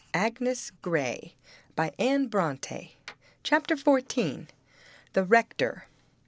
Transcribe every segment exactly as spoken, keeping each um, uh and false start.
Agnes Grey by Anne Bronte. Chapter fourteen. The Rector.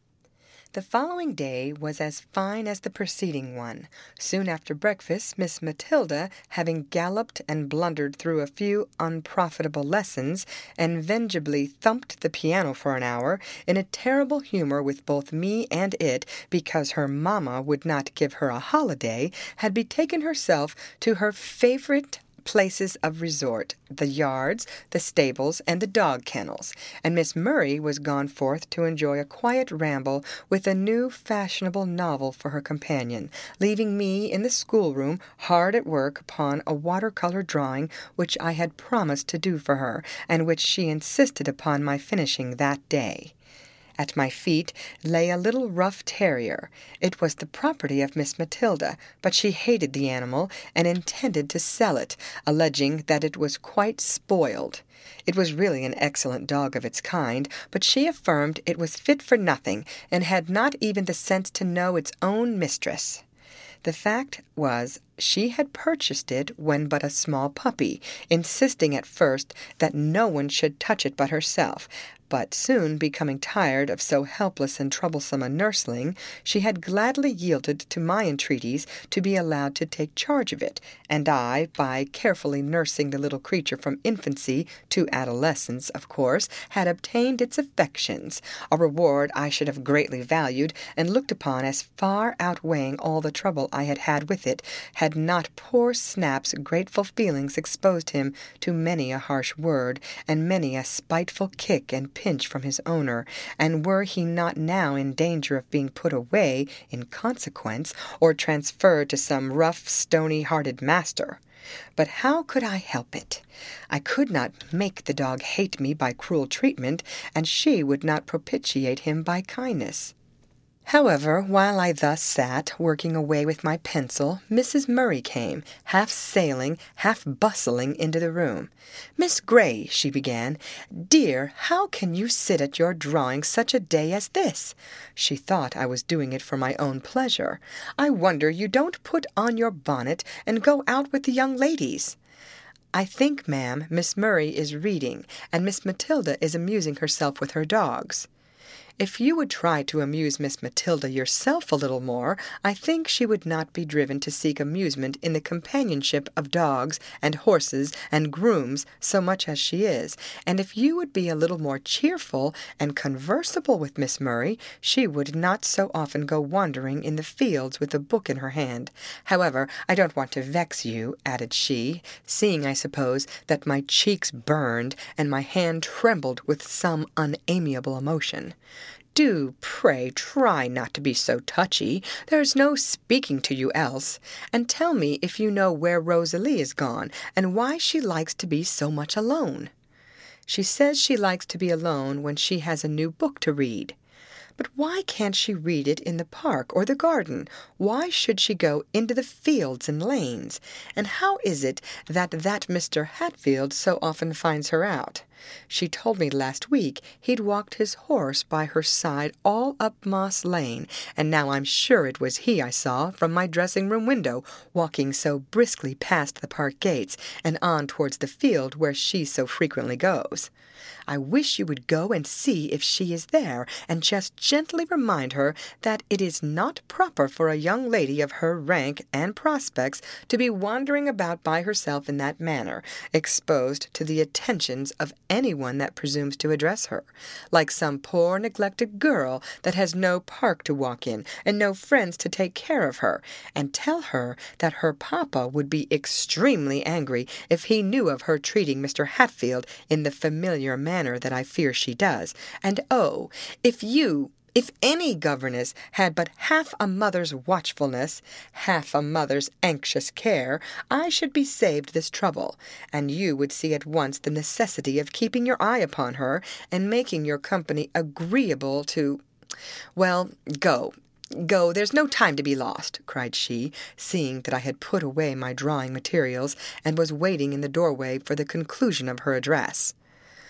The following day was as fine as the preceding one. Soon after breakfast, Miss Matilda, having galloped and blundered through a few unprofitable lessons, and vengefully thumped the piano for an hour, in a terrible humour with both me and it, because her mamma would not give her a holiday, had betaken herself to her favourite places of resort, the yards, the stables, and the dog kennels, and Miss Murray was gone forth to enjoy a quiet ramble with a new fashionable novel for her companion, leaving me in the schoolroom hard at work upon a watercolour drawing which I had promised to do for her, and which she insisted upon my finishing that day. At my feet lay a little rough terrier. It was the property of Miss Matilda, but she hated the animal and intended to sell it, alleging that it was quite spoiled. It was really an excellent dog of its kind, but she affirmed it was fit for nothing, and had not even the sense to know its own mistress. The fact was, she had purchased it when but a small puppy, insisting at first that no one should touch it but herself, but soon becoming tired of so helpless and troublesome a nursling, she had gladly yielded to my entreaties to be allowed to take charge of it, and I, by carefully nursing the little creature from infancy to adolescence, of course, had obtained its affections, a reward I should have greatly valued, and looked upon as far outweighing all the trouble I had had with it, had not poor Snap's grateful feelings exposed him to many a harsh word, and many a spiteful kick and pinch from his owner, and were he not now in danger of being put away in consequence, or transferred to some rough, stony-hearted master. But how could I help it? I could not make the dog hate me by cruel treatment, and she would not propitiate him by kindness. However, while I thus sat, working away with my pencil, Missus Murray came, half sailing, half bustling into the room. "Miss Grey," she began, "dear, how can you sit at your drawing such a day as this?" She thought I was doing it for my own pleasure. "I wonder you don't put on your bonnet and go out with the young ladies." "I think, ma'am, Miss Murray is reading, and Miss Matilda is amusing herself with her dogs." "If you would try to amuse Miss Matilda yourself a little more, I think she would not be driven to seek amusement in the companionship of dogs and horses and grooms so much as she is, and if you would be a little more cheerful and conversable with Miss Murray, she would not so often go wandering in the fields with a book in her hand. However, I don't want to vex you," added she, seeing, I suppose, that my cheeks burned and my hand trembled with some unamiable emotion. "Do, pray, try not to be so touchy. There's no speaking to you else. And tell me if you know where Rosalie is gone, and why she likes to be so much alone." "She says she likes to be alone when she has a new book to read." "But why can't she read it in the park or the garden? Why should she go into the fields and lanes? And how is it that that Mister Hatfield so often finds her out? She told me last week he'd walked his horse by her side all up Moss Lane, and now I'm sure it was he I saw from my dressing-room window, walking so briskly past the park gates and on towards the field where she so frequently goes. I wish you would go and see if she is there, and just gently remind her that it is not proper for a young lady of her rank and prospects to be wandering about by herself in that manner, exposed to the attentions of anyone that presumes to address her, like some poor neglected girl that has no park to walk in, and no friends to take care of her, and tell her that her papa would be extremely angry if he knew of her treating Mister Hatfield in the familiar manner that I fear she does. And oh, if you, if any governess had but half a mother's watchfulness, half a mother's anxious care, I should be saved this trouble, and you would see at once the necessity of keeping your eye upon her, and making your company agreeable to— Well, go, go, there's no time to be lost," cried she, seeing that I had put away my drawing materials, and was waiting in the doorway for the conclusion of her address.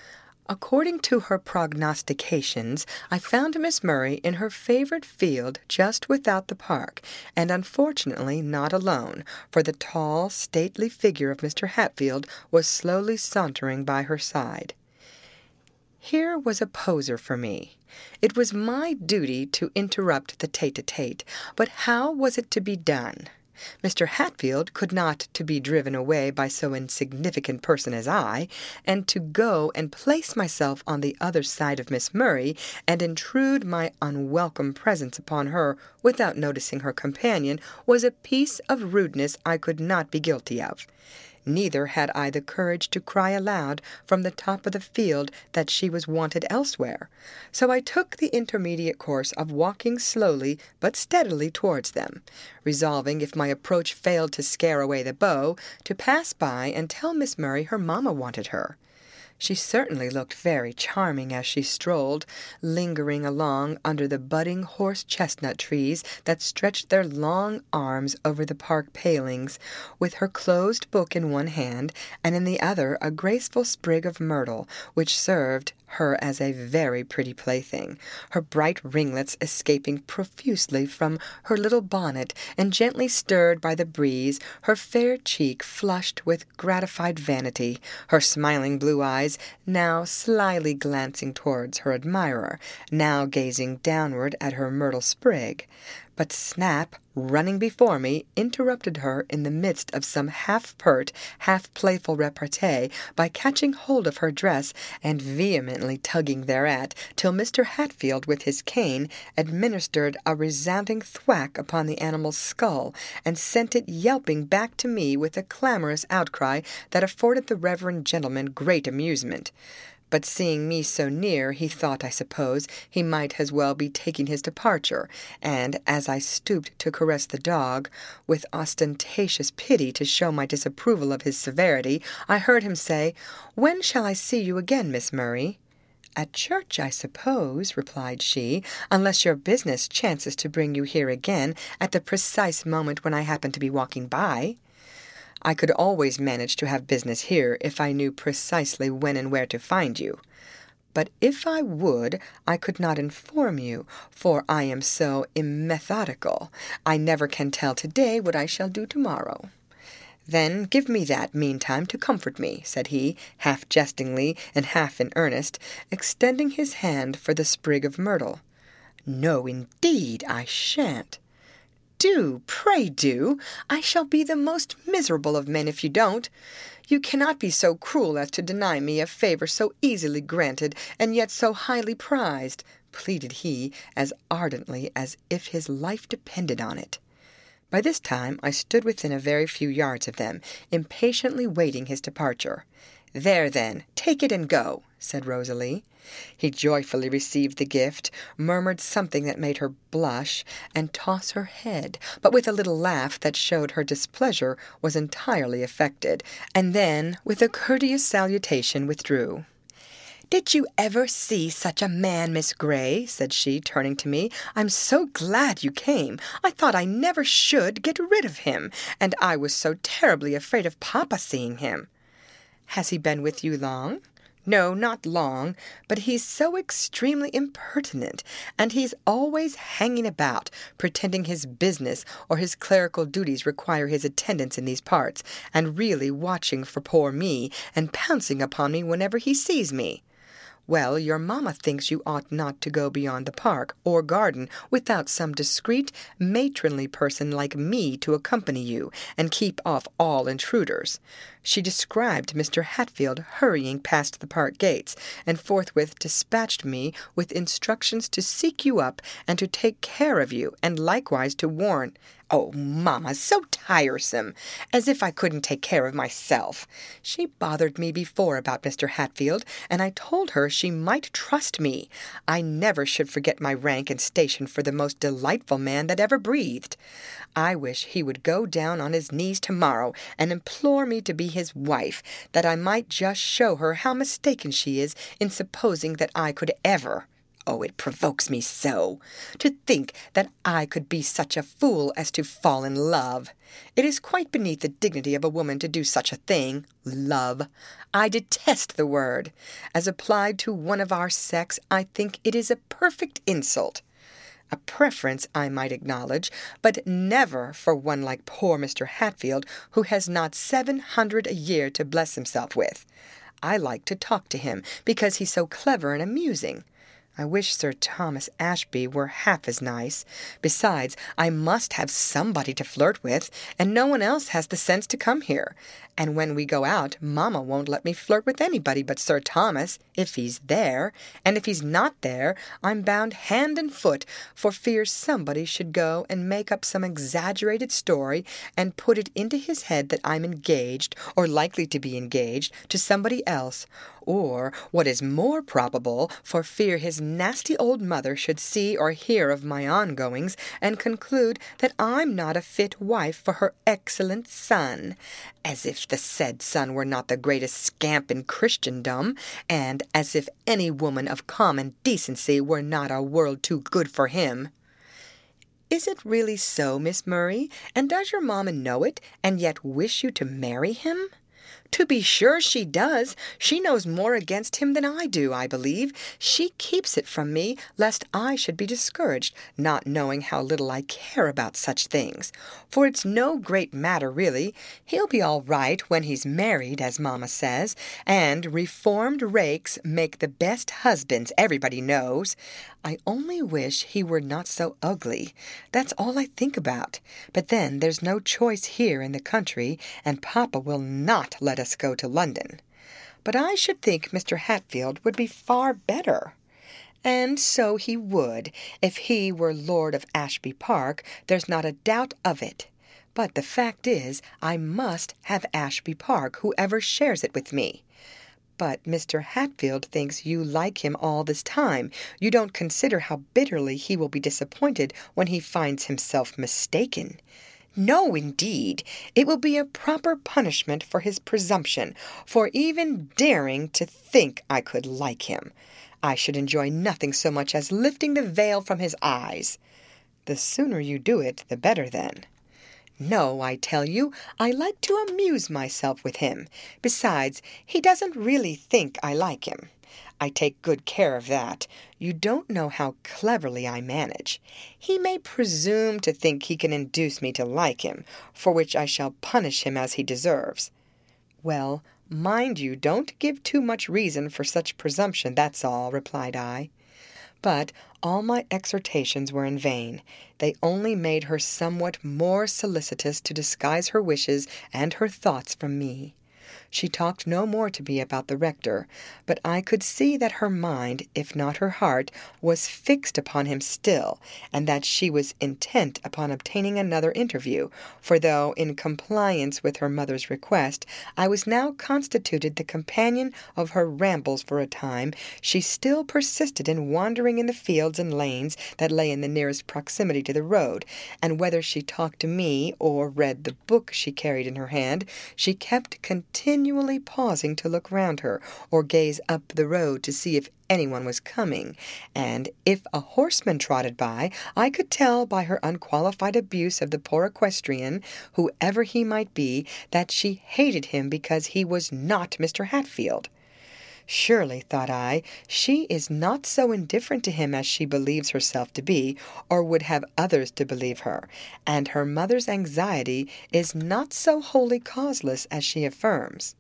According to her prognostications, I found Miss Murray in her favorite field just without the park, and unfortunately not alone, for the tall, stately figure of Mister Hatfield was slowly sauntering by her side. Here was a poser for me. It was my duty to interrupt the tete-a-tete, but how was it to be done? Mister Hatfield could not to be driven away by so insignificant a person as I, and to go and place myself on the other side of Miss Murray, and intrude my unwelcome presence upon her without noticing her companion, was a piece of rudeness I could not be guilty of. Neither had I the courage to cry aloud from the top of the field that she was wanted elsewhere, so I took the intermediate course of walking slowly but steadily towards them, resolving, if my approach failed to scare away the beau, to pass by and tell Miss Murray her mamma wanted her. She certainly looked very charming as she strolled, lingering along under the budding horse-chestnut trees that stretched their long arms over the park palings, with her closed book in one hand, and in the other a graceful sprig of myrtle, which served her as a very pretty plaything, her bright ringlets escaping profusely from her little bonnet, and gently stirred by the breeze, her fair cheek flushed with gratified vanity, her smiling blue eyes now slyly glancing towards her admirer, now gazing downward at her myrtle sprig. But Snap, running before me, interrupted her in the midst of some half-pert, half-playful repartee by catching hold of her dress and vehemently tugging thereat, till Mister Hatfield, with his cane, administered a resounding thwack upon the animal's skull, and sent it yelping back to me with a clamorous outcry that afforded the reverend gentleman great amusement. But seeing me so near, he thought, I suppose, he might as well be taking his departure, and, as I stooped to caress the dog, with ostentatious pity to show my disapproval of his severity, I heard him say, "When shall I see you again, Miss Murray?" "At church, I suppose," replied she, "unless your business chances to bring you here again at the precise moment when I happen to be walking by." "I could always manage to have business here if I knew precisely when and where to find you. But if I would, I could not inform you, for I am so immethodical. I never can tell today what I shall do tomorrow." "Then give me that, meantime, to comfort me," said he, half jestingly and half in earnest, extending his hand for the sprig of myrtle. "No, indeed, I shan't." "Do, pray do. I shall be the most miserable of men if you don't. You cannot be so cruel as to deny me a favor so easily granted and yet so highly prized," pleaded he, as ardently as if his life depended on it. By this time I stood within a very few yards of them, impatiently waiting his departure. "There, then, take it and go," said Rosalie. He joyfully received the gift, murmured something that made her blush and toss her head, but with a little laugh that showed her displeasure was entirely affected, and then, with a courteous salutation, withdrew. "Did you ever see such a man, Miss Grey?" said she, turning to me. "I'm so glad you came. I thought I never should get rid of him, and I was so terribly afraid of Papa seeing him." "Has he been with you long?" "No, not long, but he's so extremely impertinent, and he's always hanging about, pretending his business or his clerical duties require his attendance in these parts, and really watching for poor me, and pouncing upon me whenever he sees me." "Well, your mamma thinks you ought not to go beyond the park or garden without some discreet, matronly person like me to accompany you, and keep off all intruders." She described Mister Hatfield hurrying past the park gates, and forthwith dispatched me with instructions to seek you up, and to take care of you, and likewise to warn— "Oh, mamma, so tiresome! As if I couldn't take care of myself. She bothered me before about Mister Hatfield, and I told her she might trust me. I never should forget my rank and station for the most delightful man that ever breathed. I wish he would go down on his knees tomorrow and implore me to be his wife, that I might just show her how mistaken she is in supposing that I could ever— Oh, it provokes me so, to think that I could be such a fool as to fall in love. It is quite beneath the dignity of a woman to do such a thing, love. I detest the word. As applied to one of our sex, I think it is a perfect insult. A preference I might acknowledge, but never for one like poor Mister Hatfield, who has not seven hundred a year to bless himself with. I like to talk to him, because he's so clever and amusing. I wish Sir Thomas Ashby were half as nice. Besides, I must have somebody to flirt with, and no one else has the sense to come here. And when we go out, Mamma won't let me flirt with anybody but Sir Thomas, if he's there. And if he's not there, I'm bound hand and foot, for fear somebody should go and make up some exaggerated story and put it into his head that I'm engaged, or likely to be engaged, to somebody else. Or, what is more probable, for fear his nasty old mother should see or hear of my ongoings, and conclude that I'm not a fit wife for her excellent son, as if the said son were not the greatest scamp in Christendom, and as if any woman of common decency were not a world too good for him. Is it really so, Miss Murray? And does your mamma know it, and yet wish you to marry him? To be sure she does. She knows more against him than I do, I believe. She keeps it from me, lest I should be discouraged, not knowing how little I care about such things. For it's no great matter, really. He'll be all right when he's married, as Mamma says, and reformed rakes make the best husbands, everybody knows. I only wish he were not so ugly. That's all I think about. But then there's no choice here in the country, and Papa will not let us go to London. But I should think Mister Hatfield would be far better. And so he would. If he were Lord of Ashby Park, there's not a doubt of it. But the fact is, I must have Ashby Park, whoever shares it with me. But Mister Hatfield thinks you like him all this time. You don't consider how bitterly he will be disappointed when he finds himself mistaken. No, indeed. It will be a proper punishment for his presumption, for even daring to think I could like him. I should enjoy nothing so much as lifting the veil from his eyes. The sooner you do it, the better then. No, I tell you, I like to amuse myself with him. Besides, he doesn't really think I like him. I take good care of that. You don't know how cleverly I manage. He may presume to think he can induce me to like him, for which I shall punish him as he deserves. Well, mind you don't give too much reason for such presumption, that's all, replied I. But all my exhortations were in vain. They only made her somewhat more solicitous to disguise her wishes and her thoughts from me. She talked no more to me about the rector, but I could see that her mind, if not her heart, was fixed upon him still, and that she was intent upon obtaining another interview, for though, in compliance with her mother's request, I was now constituted the companion of her rambles for a time, she still persisted in wandering in the fields and lanes that lay in the nearest proximity to the road, and whether she talked to me or read the book she carried in her hand, she kept continually continually pausing to look round her, or gaze up the road to see if anyone was coming, and if a horseman trotted by, I could tell by her unqualified abuse of the poor equestrian, whoever he might be, that she hated him because he was not Mister Hatfield. Surely, thought I, she is not so indifferent to him as she believes herself to be, or would have others to believe her, and her mother's anxiety is not so wholly causeless as she affirms.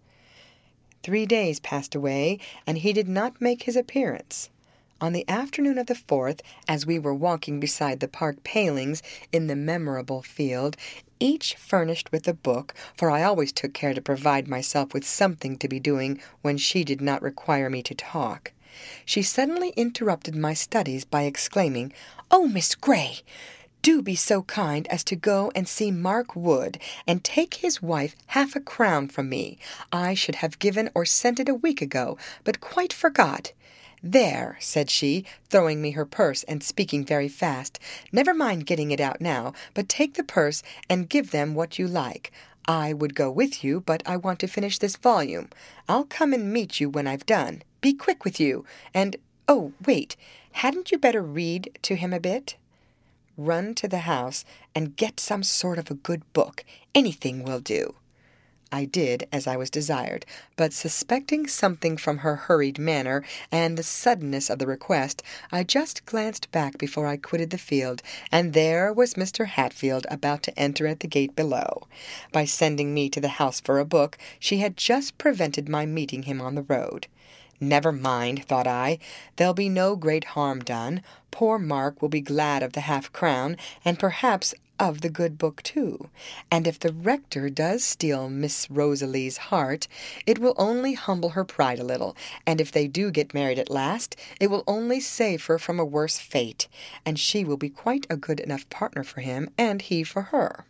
Three days passed away, and he did not make his appearance. On the afternoon of the fourth, as we were walking beside the park palings in the memorable field, each furnished with a book, for I always took care to provide myself with something to be doing when she did not require me to talk, she suddenly interrupted my studies by exclaiming, "Oh, Miss Grey! Do be so kind as to go and see Mark Wood, and take his wife half a crown from me. I should have given or sent it a week ago, but quite forgot. There," said she, throwing me her purse and speaking very fast, "never mind getting it out now, but take the purse and give them what you like. I would go with you, but I want to finish this volume. I'll come and meet you when I've done. Be quick with you, and, Oh, wait, hadn't you better read to him a bit? Run to the house and get some sort of a good book. Anything will do. I did as I was desired, but suspecting something from her hurried manner and the suddenness of the request, I just glanced back before I quitted the field, and there was Mister Hatfield about to enter at the gate below. By sending me to the house for a book, she had just prevented my meeting him on the road. Never mind, thought I, there'll be no great harm done. Poor Mark will be glad of the half-crown, and perhaps of the good book too. And if the rector does steal Miss Rosalie's heart, it will only humble her pride a little, and if they do get married at last, it will only save her from a worse fate, and she will be quite a good enough partner for him, and he for her.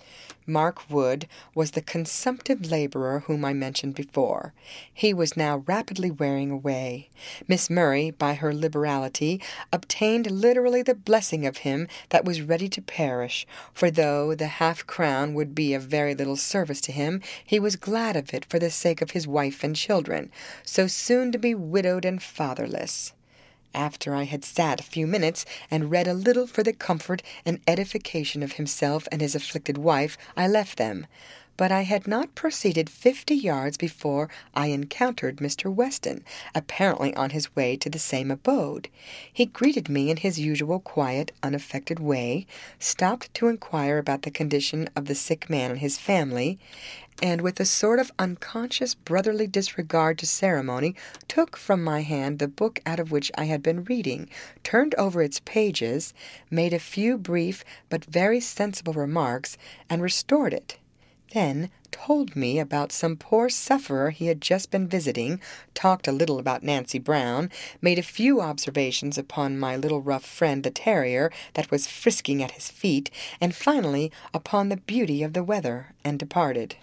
Mark Wood was the consumptive labourer whom I mentioned before. He was now rapidly wearing away. Miss Murray, by her liberality, obtained literally the blessing of him that was ready to perish, for though the half-crown would be of very little service to him, he was glad of it for the sake of his wife and children, so soon to be widowed and fatherless. After I had sat a few minutes and read a little for the comfort and edification of himself and his afflicted wife, I left them. But I had not proceeded fifty yards before I encountered Mister Weston, apparently on his way to the same abode. He greeted me in his usual quiet, unaffected way, stopped to inquire about the condition of the sick man and his family, and with a sort of unconscious brotherly disregard to ceremony, took from my hand the book out of which I had been reading, turned over its pages, made a few brief but very sensible remarks, and restored it. Then told me about some poor sufferer he had just been visiting, talked a little about Nancy Brown, made a few observations upon my little rough friend the terrier that was frisking at his feet, and finally upon the beauty of the weather, and departed.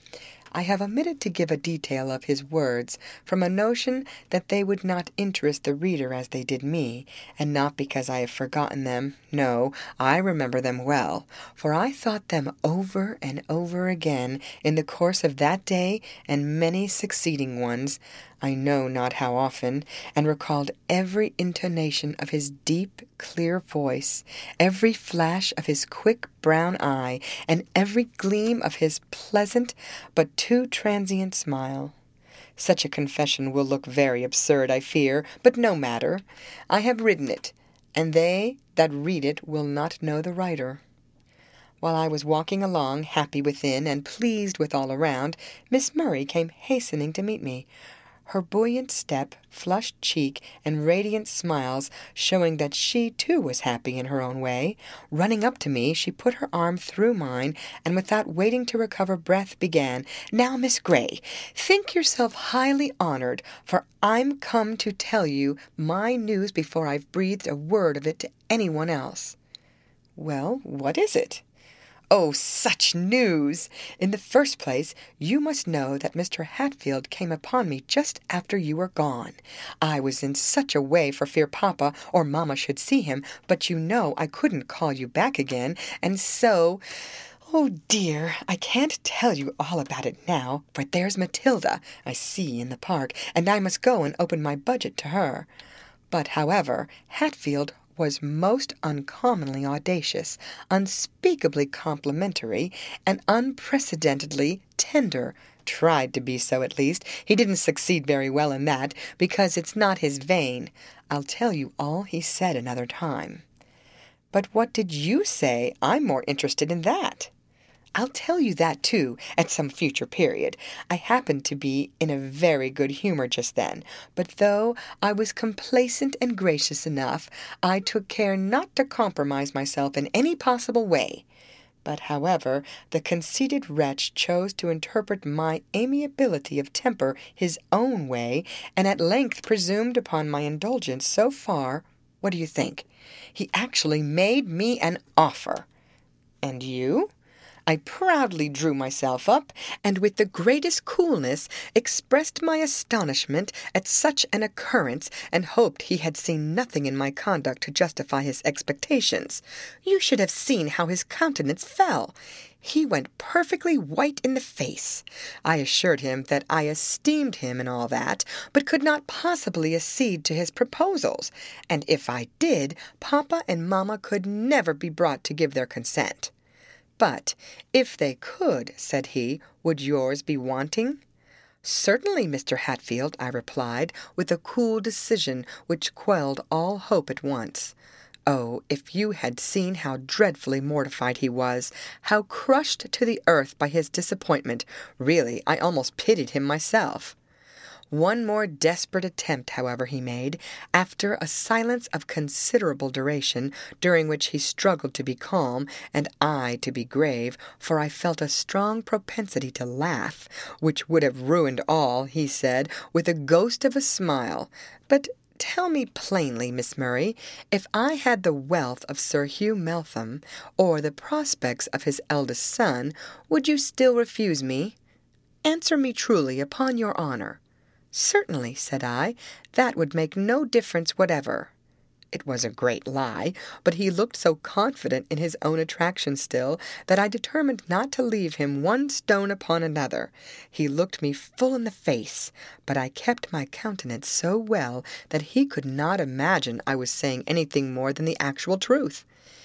I have omitted to give a detail of his words, from a notion that they would not interest the reader as they did me, and not because I have forgotten them. No, I remember them well, for I thought them over and over again in the course of that day and many succeeding ones, I know not how often, and recalled every intonation of his deep, clear voice, every flash of his quick brown eye, and every gleam of his pleasant but too transient smile. Such a confession will look very absurd, I fear, but no matter. I have written it, and they that read it will not know the writer. While I was walking along, happy within and pleased with all around, Miss Murray came hastening to meet me, her buoyant step, flushed cheek, and radiant smiles showing that she too was happy in her own way. Running up to me, she put her arm through mine, and without waiting to recover breath, began, "Now, Miss Grey, think yourself highly honoured, for I'm come to tell you my news before I've breathed a word of it to anyone else." "Well, what is it?" "Oh, such news! In the first place, you must know that Mister Hatfield came upon me just after you were gone. I was in such a way for fear Papa or Mamma should see him, but you know I couldn't call you back again, and so... Oh, dear, I can't tell you all about it now, for there's Matilda I see in the park, and I must go and open my budget to her. But, however, Hatfield was most uncommonly audacious, unspeakably complimentary, and unprecedentedly tender. Tried to be so, at least. He didn't succeed very well in that, because it's not his vein. I'll tell you all he said another time." "But what did you say? I'm more interested in that." "I'll tell you that, too, at some future period. I happened to be in a very good humour just then, but though I was complacent and gracious enough, I took care not to compromise myself in any possible way. But, however, the conceited wretch chose to interpret my amiability of temper his own way, and at length presumed upon my indulgence so far, what do you think? He actually made me an offer." "And you?" I proudly drew myself up, and with the greatest coolness expressed my astonishment at such an occurrence, and hoped he had seen nothing in my conduct to justify his expectations. You should have seen how his countenance fell. He went perfectly white in the face. I assured him that I esteemed him and all that, but could not possibly accede to his proposals, and if I did, Papa and Mamma could never be brought to give their consent. But if they could, said he, would yours be wanting? Certainly, Mister Hatfield, I replied, with a cool decision which quelled all hope at once. Oh, if you had seen how dreadfully mortified he was, how crushed to the earth by his disappointment, really, I almost pitied him myself. One more desperate attempt, however, he made, after a silence of considerable duration, during which he struggled to be calm, and I to be grave, for I felt a strong propensity to laugh, which would have ruined all, he said, with a ghost of a smile. But tell me plainly, Miss Murray, if I had the wealth of Sir Hugh Meltham, or the prospects of his eldest son, would you still refuse me? Answer me truly, upon your honour. Certainly, said I, that would make no difference whatever. It was a great lie, but he looked so confident in his own attraction still, that I determined not to leave him one stone upon another. He looked me full in the face, but I kept my countenance so well that he could not imagine I was saying anything more than the actual truth.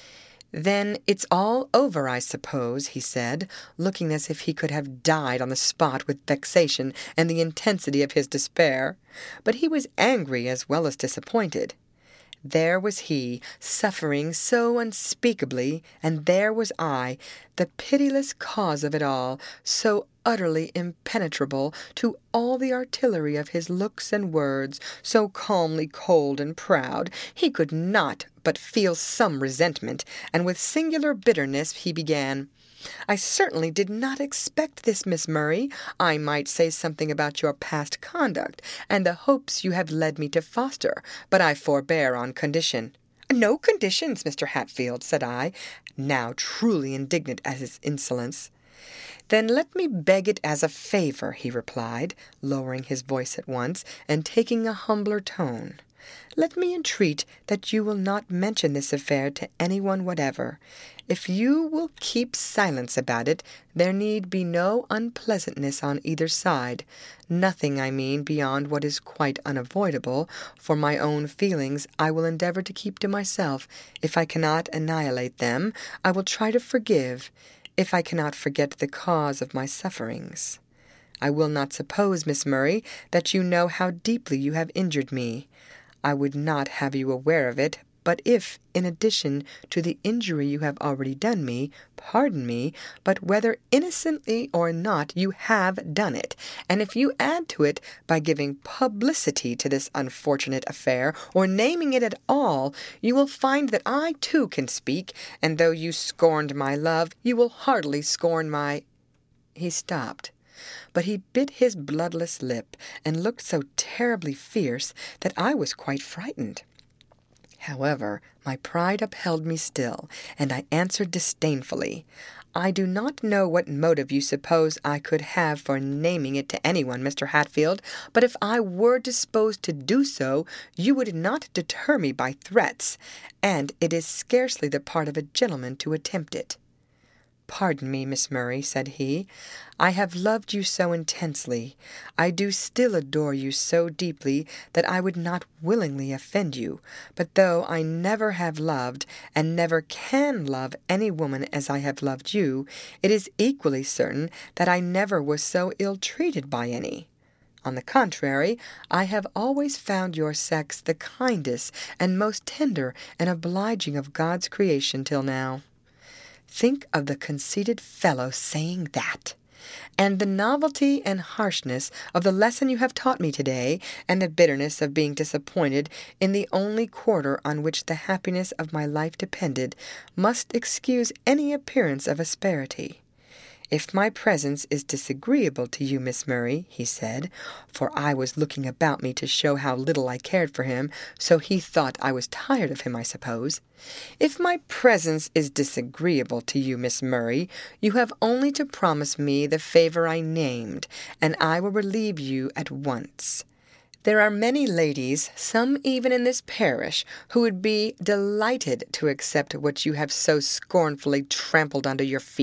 Then it's all over, I suppose, he said, looking as if he could have died on the spot with vexation and the intensity of his despair. But he was angry as well as disappointed. There was he, suffering so unspeakably, and there was I, the pitiless cause of it all, so utterly impenetrable to all the artillery of his looks and words, so calmly cold and proud, he could not but feel some resentment, and with singular bitterness he began, I certainly did not expect this, Miss Murray. I might say something about your past conduct, and the hopes you have led me to foster, but I forbear on condition. No conditions, Mister Hatfield, said I, now truly indignant at his insolence. Then let me beg it as a favour, he replied, lowering his voice at once, and taking a humbler tone. Let me entreat that you will not mention this affair to anyone whatever. If you will keep silence about it, there need be no unpleasantness on either side. Nothing, I mean, beyond what is quite unavoidable. For my own feelings I will endeavour to keep to myself. If I cannot annihilate them, I will try to forgive, if I cannot forget the cause of my sufferings. I will not suppose, Miss Murray, that you know how deeply you have injured me. I would not have you aware of it, but if, in addition to the injury you have already done me, pardon me, but whether innocently or not, you have done it, and if you add to it by giving publicity to this unfortunate affair, or naming it at all, you will find that I too can speak, and though you scorned my love, you will hardly scorn my—" He stopped. But he bit his bloodless lip, and looked so terribly fierce that I was quite frightened. However, my pride upheld me still, and I answered disdainfully, I do not know what motive you suppose I could have for naming it to anyone, Mister Hatfield, but if I were disposed to do so, you would not deter me by threats, and it is scarcely the part of a gentleman to attempt it. Pardon me, Miss Murray, said he. I have loved you so intensely, I do still adore you so deeply, that I would not willingly offend you. But though I never have loved, and never can love any woman as I have loved you, it is equally certain that I never was so ill-treated by any. On the contrary, I have always found your sex the kindest and most tender and obliging of God's creation till now. Think of the conceited fellow saying that! And the novelty and harshness of the lesson you have taught me today, and the bitterness of being disappointed in the only quarter on which the happiness of my life depended, must excuse any appearance of asperity. If my presence is disagreeable to you, Miss Murray, he said, for I was looking about me to show how little I cared for him, so he thought I was tired of him, I suppose. If my presence is disagreeable to you, Miss Murray, you have only to promise me the favour I named, and I will relieve you at once. There are many ladies, some even in this parish, who would be delighted to accept what you have so scornfully trampled under your feet.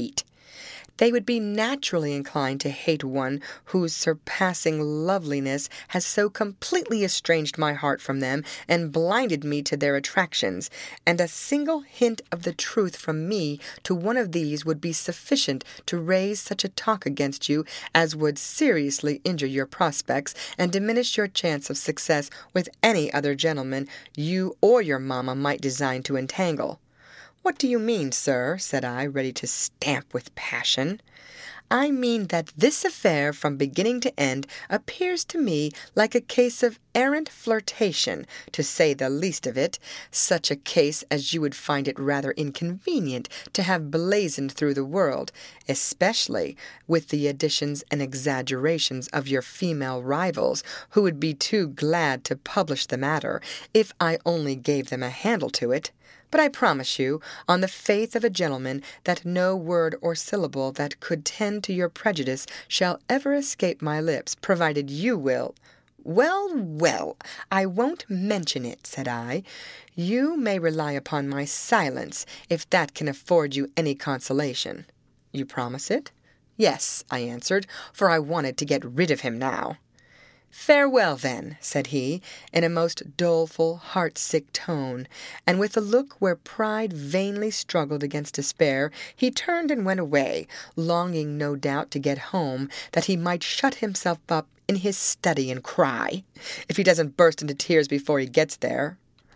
They would be naturally inclined to hate one whose surpassing loveliness has so completely estranged my heart from them and blinded me to their attractions, and a single hint of the truth from me to one of these would be sufficient to raise such a talk against you as would seriously injure your prospects and diminish your chance of success with any other gentleman you or your mamma might design to entangle. "What do you mean, sir?" said I, ready to stamp with passion. "I mean that this affair from beginning to end appears to me like a case of arrant flirtation, to say the least of it, such a case as you would find it rather inconvenient to have blazoned through the world, especially with the additions and exaggerations of your female rivals, who would be too glad to publish the matter, if I only gave them a handle to it. But I promise you, on the faith of a gentleman, that no word or syllable that could tend to your prejudice shall ever escape my lips, provided you will—" "Well, well, I won't mention it," said I. "You may rely upon my silence, if that can afford you any consolation." "You promise it?" "Yes," I answered, for I wanted to get rid of him now. "Farewell, then," said he, in a most doleful, heart-sick tone, and with a look where pride vainly struggled against despair, he turned and went away, longing no doubt to get home, that he might shut himself up in his study and cry, if he doesn't burst into tears before he gets there.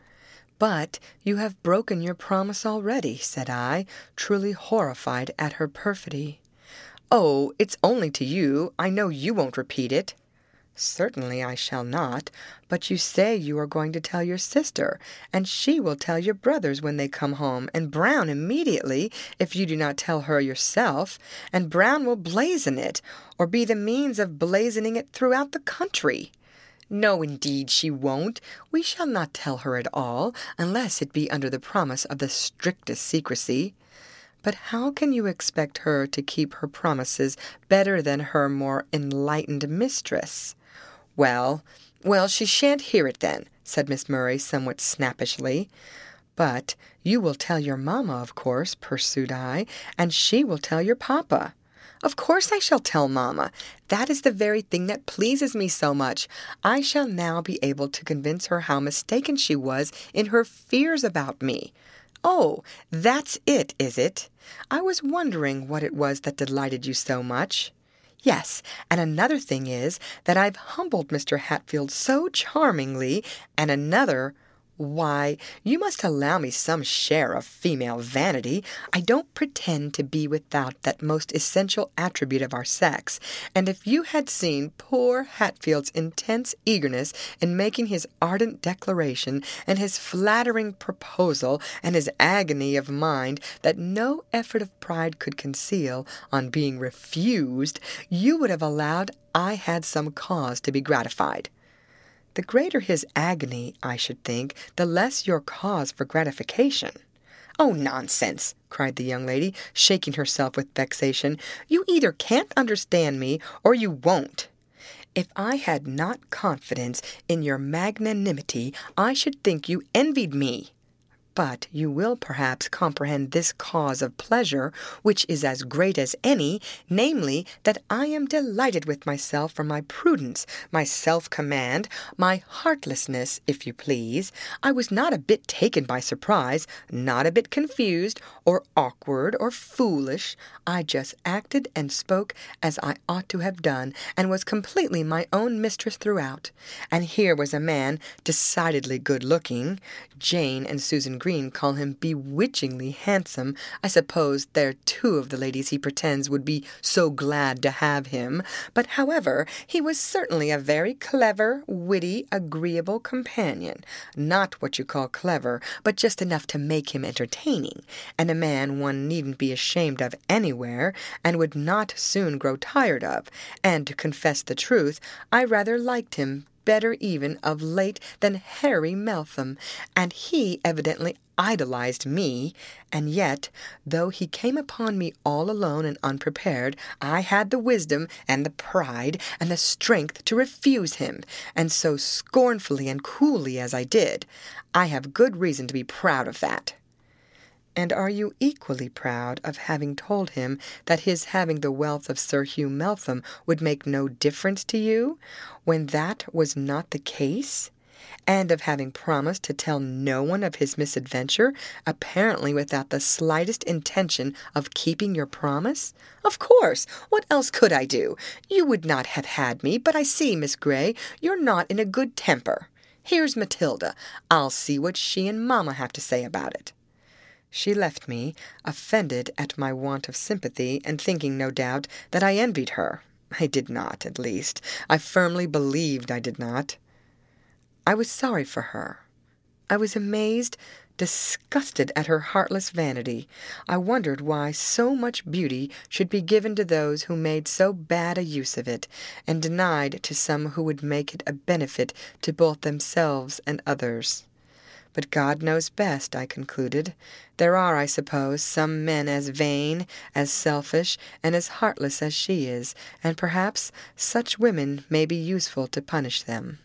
"But you have broken your promise already," said I, truly horrified at her perfidy. "Oh, it's only to you. I know you won't repeat it." "Certainly I shall not, but you say you are going to tell your sister, and she will tell your brothers when they come home, and Brown immediately, if you do not tell her yourself, and Brown will blazon it, or be the means of blazoning it throughout the country." "No, indeed, she won't. We shall not tell her at all, unless it be under the promise of the strictest secrecy." "But how can you expect her to keep her promises better than her more enlightened mistress?" "Well, well, she shan't hear it then," said Miss Murray somewhat snappishly. "But you will tell your mamma, of course," pursued I, "and she will tell your papa." "Of course I shall tell mamma. That is the very thing that pleases me so much. I shall now be able to convince her how mistaken she was in her fears about me." "Oh, that's it, is it? I was wondering what it was that delighted you so much." "Yes, and another thing is that I've humbled Mister Hatfield so charmingly, and another— Why, you must allow me some share of female vanity. I don't pretend to be without that most essential attribute of our sex, and if you had seen poor Hatfield's intense eagerness in making his ardent declaration, and his flattering proposal, and his agony of mind that no effort of pride could conceal, on being refused, you would have allowed I had some cause to be gratified." "The greater his agony, I should think, the less your cause for gratification." "Oh, nonsense!" cried the young lady, shaking herself with vexation. "You either can't understand me, or you won't." "If I had not confidence in your magnanimity, I should think you envied me. But you will perhaps comprehend this cause of pleasure, which is as great as any, namely, that I am delighted with myself for my prudence, my self-command, my heartlessness, if you please. I was not a bit taken by surprise, not a bit confused, or awkward, or foolish. I just acted and spoke as I ought to have done, and was completely my own mistress throughout. And here was a man decidedly good-looking. Jane and Susan Green call him bewitchingly handsome. I suppose they're two of the ladies he pretends would be so glad to have him. But, however, he was certainly a very clever, witty, agreeable companion. Not what you call clever, but just enough to make him entertaining, and a man one needn't be ashamed of anywhere, and would not soon grow tired of. And, to confess the truth, I rather liked him better even of late than Harry Meltham, and he evidently idolized me, and yet, though he came upon me all alone and unprepared, I had the wisdom and the pride and the strength to refuse him, and so scornfully and coolly as I did. I have good reason to be proud of that." And are you equally proud of having told him that his having the wealth of Sir Hugh Meltham would make no difference to you, when that was not the case? And of having promised to tell no one of his misadventure, apparently without the slightest intention of keeping your promise? Of course! What else could I do? You would not have had me, but I see, Miss Grey, you're not in a good temper. Here's Matilda. I'll see what she and mamma have to say about it. She left me, offended at my want of sympathy, and thinking, no doubt, that I envied her. I did not, at least. I firmly believed I did not. I was sorry for her. I was amazed, disgusted at her heartless vanity. I wondered why so much beauty should be given to those who made so bad a use of it, and denied to some who would make it a benefit to both themselves and others. But God knows best, I concluded. There are, I suppose, some men as vain, as selfish, and as heartless as she is, and perhaps such women may be useful to punish them.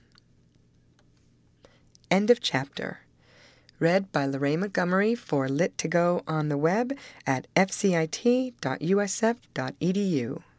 End of chapter. Read by Lorraine Montgomery for Lit to Go on the web at f c i t dot u s f dot e d u.